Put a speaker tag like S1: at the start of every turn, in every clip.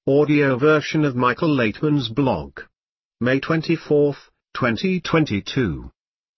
S1: Audio version of Michael Laitman's blog. May 24, 2022.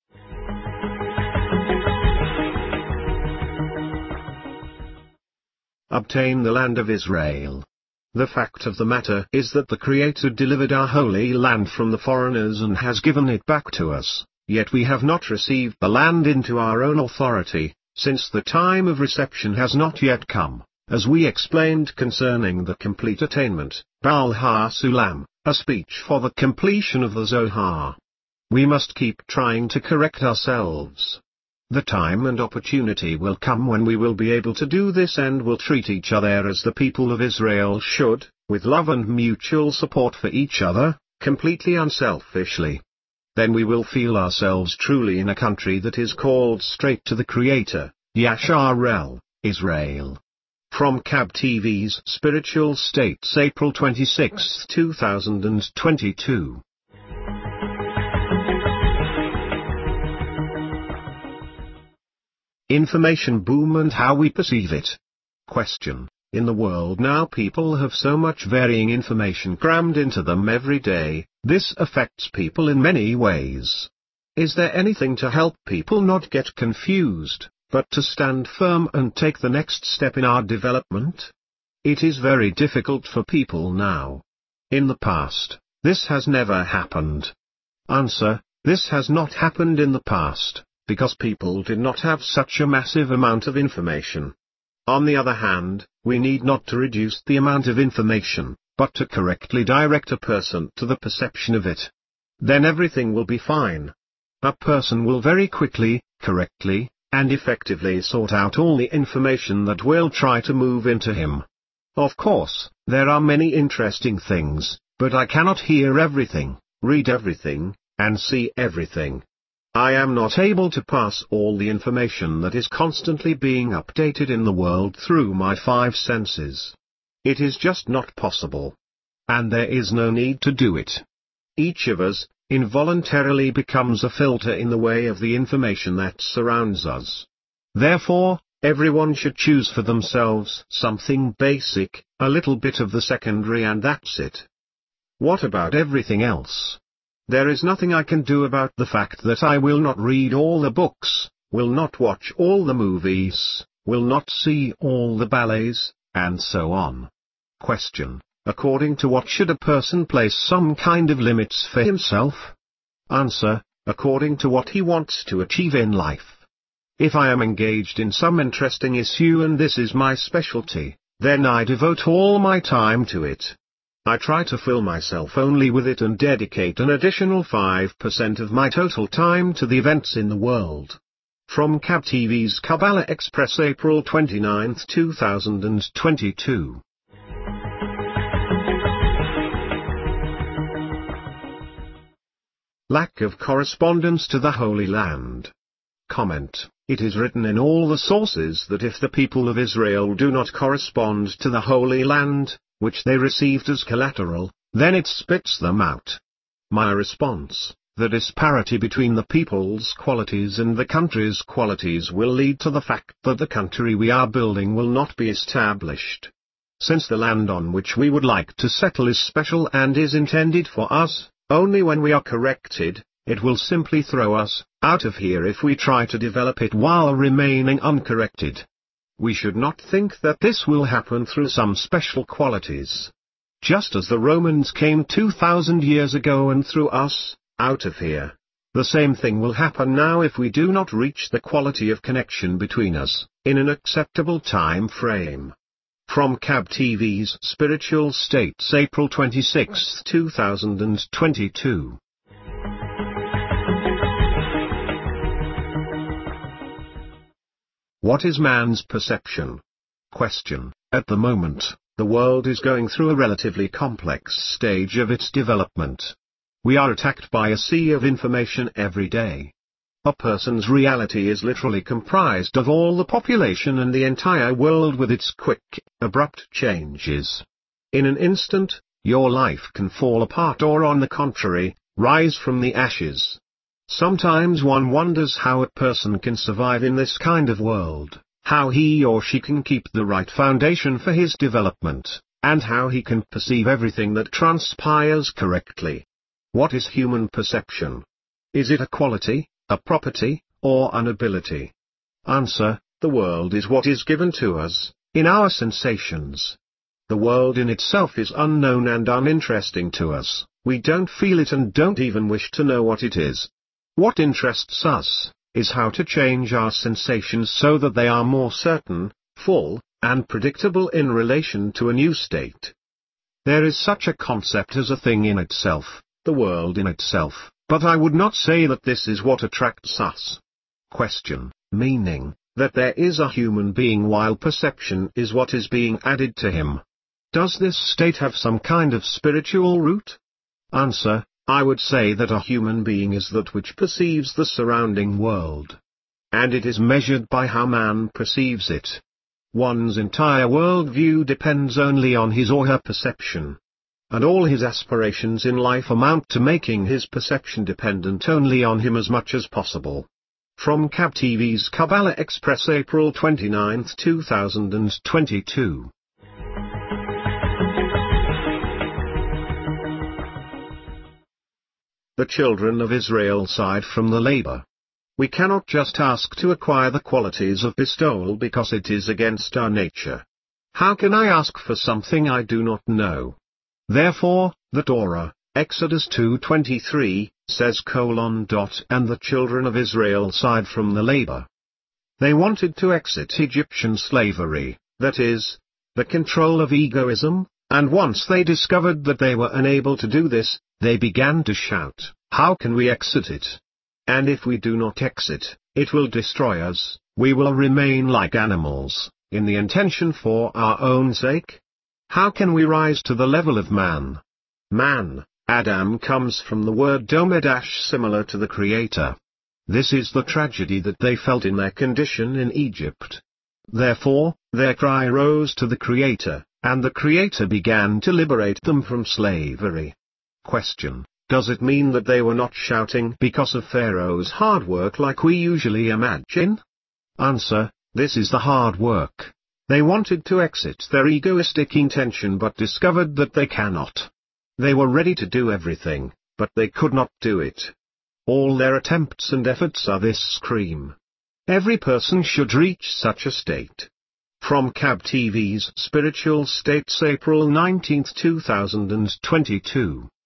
S1: Obtain the land of Israel. The fact of the matter is that the Creator delivered our holy land from the foreigners and has given it back to us, yet we have not received the land into our own authority, since the time of reception has not yet come, as we explained concerning the complete attainment, Baal HaSulam, a speech for the completion of the Zohar. We must keep trying to correct ourselves. The time and opportunity will come when we will be able to do this and will treat each other as the people of Israel should, with love and mutual support for each other, completely unselfishly. Then we will feel ourselves truly in a country that is called straight to the Creator, Yasharel, Israel. From CAB TV's Spiritual States, April 26, 2022. Information boom and how we perceive it. Question. In the world now people have so much varying information crammed into them every day, this affects people in many ways. Is there anything to help people not get confused, but to stand firm and take the next step in our development? It is very difficult for people now. In the past, this has never happened. Answer. This has not happened in the past, because people did not have such a massive amount of information. On the other hand, we need not to reduce the amount of information, but to correctly direct a person to the perception of it. Then everything will be fine. A person will very quickly, correctly, and effectively sort out all the information that will try to move into him. Of course, there are many interesting things, but I cannot hear everything, read everything, and see everything. I am not able to pass all the information that is constantly being updated in the world through my five senses. It is just not possible. And there is no need to do it. Each of us, involuntarily becomes a filter in the way of the information that surrounds us. Therefore, everyone should choose for themselves something basic, a little bit of the secondary, and that's it. What about everything else? There is nothing I can do about the fact that I will not read all the books, will not watch all the movies, will not see all the ballets, and so on. Question. According to what should a person place some kind of limits for himself? Answer. According to what he wants to achieve in life. If I am engaged in some interesting issue and this is my specialty, then I devote all my time to it. I try to fill myself only with it and dedicate an additional 5% of my total time to the events in the world. From CAB TV's Kabbalah Express, April 29, 2022. Lack of correspondence to the Holy Land. Comment. It is written in all the sources that if the people of Israel do not correspond to the Holy Land, which they received as collateral, then it spits them out. My response: the disparity between the people's qualities and the country's qualities will lead to the fact that the country we are building will not be established. Since the land on which we would like to settle is special and is intended for us, only when we are corrected, it will simply throw us out of here if we try to develop it while remaining uncorrected. We should not think that this will happen through some special qualities. Just as the Romans came 2,000 years ago and threw us out of here, the same thing will happen now if we do not reach the quality of connection between us in an acceptable time frame. From CAB TV's Spiritual States, April 26, 2022. What is man's perception? Question. At the moment, the world is going through a relatively complex stage of its development. We are attacked by a sea of information every day. A person's reality is literally comprised of all the population and the entire world with its quick, abrupt changes. In an instant, your life can fall apart or, on the contrary, rise from the ashes. Sometimes one wonders how a person can survive in this kind of world, how he or she can keep the right foundation for his development, and how he can perceive everything that transpires correctly. What is human perception? Is it a quality, a property, or an ability? Answer: the world is what is given to us, in our sensations. The world in itself is unknown and uninteresting to us, we don't feel it and don't even wish to know what it is. What interests us, is how to change our sensations so that they are more certain, full, and predictable in relation to a new state. There is such a concept as a thing in itself, the world in itself, but I would not say that this is what attracts us. Question: meaning, that there is a human being while perception is what is being added to him. Does this state have some kind of spiritual root? Answer: I would say that a human being is that which perceives the surrounding world. And it is measured by how man perceives it. One's entire worldview depends only on his or her perception. And all his aspirations in life amount to making his perception dependent only on him as much as possible. From Cab TV's Kabbalah Express, April 29, 2022. The children of Israel sighed from the labor. We cannot just ask to acquire the qualities of bestowal because it is against our nature. How can I ask for something I do not know? Therefore, the Torah, Exodus 2:23, says: and the children of Israel sighed from the labor. They wanted to exit Egyptian slavery, that is, the control of egoism, and once they discovered that they were unable to do this, they began to shout, "How can we exit it? And if we do not exit, it will destroy us, we will remain like animals, in the intention for our own sake? How can we rise to the level of man?" Man, Adam, comes from the word domed, similar to the Creator. This is the tragedy that they felt in their condition in Egypt. Therefore, their cry rose to the Creator, and the Creator began to liberate them from slavery. Question: does it mean that they were not shouting because of Pharaoh's hard work like we usually imagine? Answer: this is the hard work. They wanted to exit their egoistic intention but discovered that they cannot. They were ready to do everything, but they could not do it. All their attempts and efforts are this scream. Every person should reach such a state. From Cab TV's Spiritual States, April 19, 2022.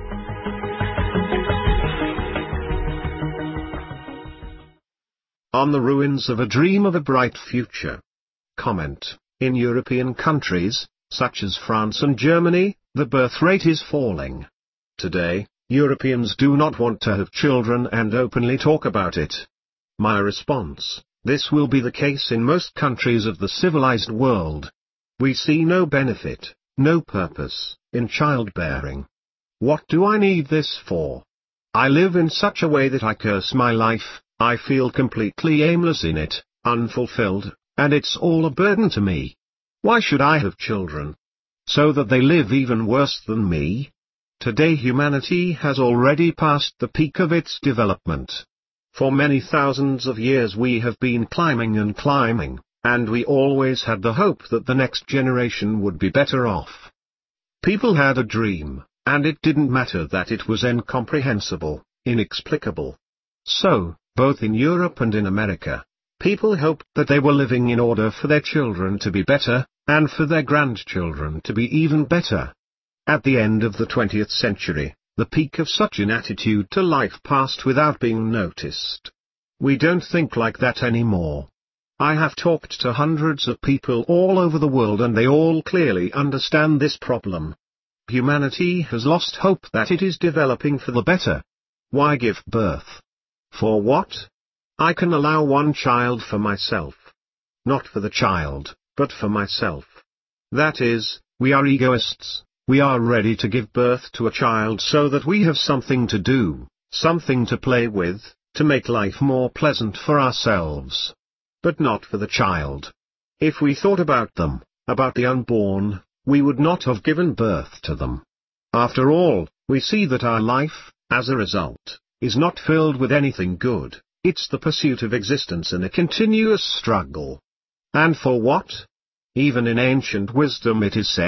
S1: On the ruins of a dream of a bright future. Comment: in European countries, such as France and Germany, the birth rate is falling. Today, Europeans do not want to have children and openly talk about it. My response: this will be the case in most countries of the civilized world. We see no benefit, no purpose, in childbearing. What do I need this for? I live in such a way that I curse my life. I feel completely aimless in it, unfulfilled, and it's all a burden to me. Why should I have children? So that they live even worse than me? Today humanity has already passed the peak of its development. For many thousands of years we have been climbing and climbing, and we always had the hope that the next generation would be better off. People had a dream, and it didn't matter that it was incomprehensible, inexplicable. So, both in Europe and in America, people hoped that they were living in order for their children to be better, and for their grandchildren to be even better. At the end of the 20th century, the peak of such an attitude to life passed without being noticed. We don't think like that anymore. I have talked to hundreds of people all over the world and they all clearly understand this problem. Humanity has lost hope that it is developing for the better. Why give birth? For what? I can allow one child for myself. Not for the child, but for myself. That is, we are egoists. We are ready to give birth to a child so that we have something to do, something to play with, to make life more pleasant for ourselves. But not for the child. If we thought about them, about the unborn, we would not have given birth to them. After all, we see that our life, as a result, is not filled with anything good. It's the pursuit of existence in a continuous struggle. And for what? Even in ancient wisdom it is said,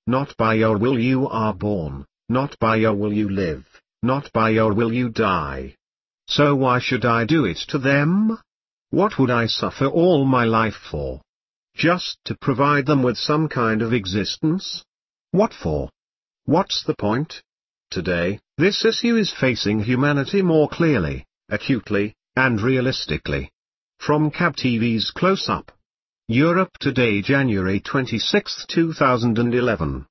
S1: Not by your will you are born, not by your will you live, not by your will you die. So why should I do it to them? What would I suffer all my life for? Just to provide them with some kind of existence? What for? What's the point? Today, this issue is facing humanity more clearly, acutely, and realistically. From CAB TV's Close Up. Europe Today, January 26, 2011.